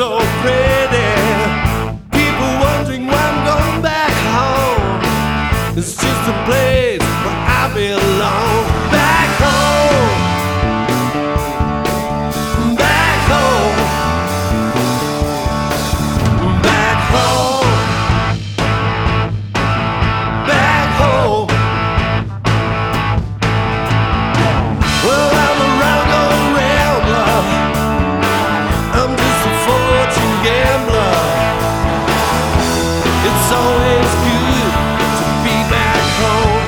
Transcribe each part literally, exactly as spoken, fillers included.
so pretty. People wondering why I'm going back home. It's just a place where I belong. Back home. Back home. Back home. Back home. Well, I'm a round old rambler. I'm just a fortune gambler. It's always good to be back home.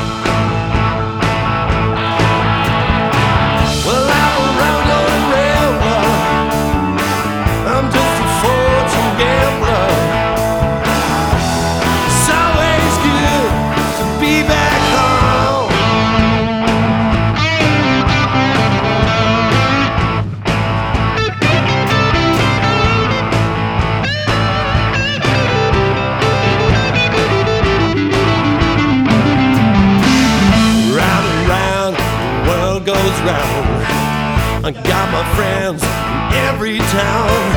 Well, I'm a round old rambler. I'm just a fortune gambler. It's always good to be back home. Round and round, the world goes round. I got my friends in every town.